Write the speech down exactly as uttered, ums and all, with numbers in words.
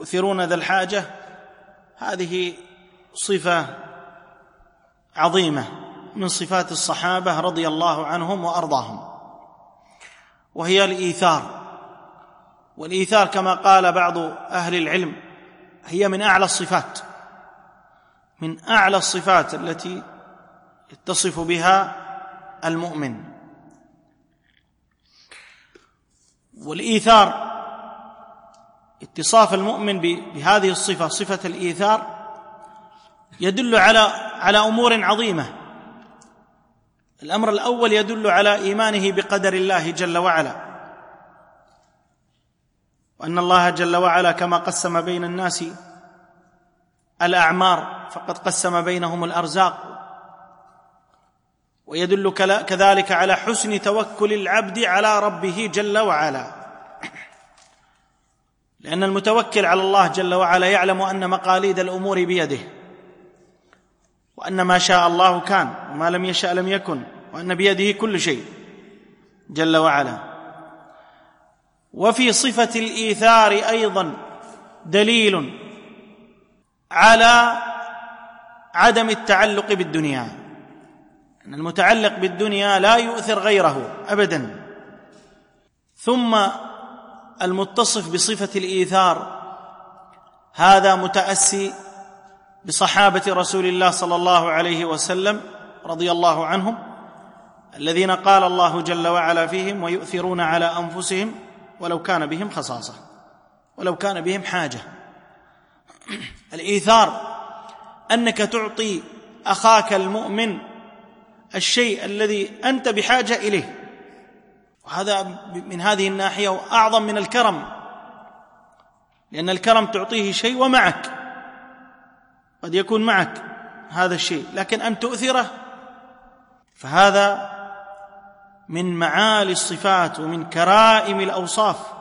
يؤثرون ذا الحاجة، هذه صفة عظيمة من صفات الصحابة رضي الله عنهم وأرضاهم، وهي الإيثار. والإيثار كما قال بعض أهل العلم هي من أعلى الصفات، من أعلى الصفات التي يتصف بها المؤمن. والإيثار، اتصاف المؤمن بهذه الصفة، صفة الإيثار، يدل على على أمور عظيمة. الأمر الأول يدل على إيمانه بقدر الله جل وعلا، وأن الله جل وعلا كما قسم بين الناس الأعمار فقد قسم بينهم الأرزاق. ويدل كذلك على حسن توكل العبد على ربه جل وعلا، لأن المتوكل على الله جل وعلا يعلم أن مقاليد الأمور بيده، وأن ما شاء الله كان وما لم يشأ لم يكن، وأن بيده كل شيء جل وعلا. وفي صفة الإيثار أيضا دليل على عدم التعلق بالدنيا، أن المتعلق بالدنيا لا يؤثر غيره أبدا. ثم المتصف بصفة الإيثار هذا متأسي بصحابة رسول الله صلى الله عليه وسلم رضي الله عنهم، الذين قال الله جل وعلا فيهم: ويؤثرون على أنفسهم ولو كان بهم خصاصة، ولو كان بهم حاجة. الإيثار أنك تعطي أخاك المؤمن الشيء الذي أنت بحاجة إليه، وهذا من هذه الناحية أعظم من الكرم، لأن الكرم تعطيه شيء ومعك، قد يكون معك هذا الشيء، لكن أن تؤثره فهذا من معالي الصفات ومن كرائم الأوصاف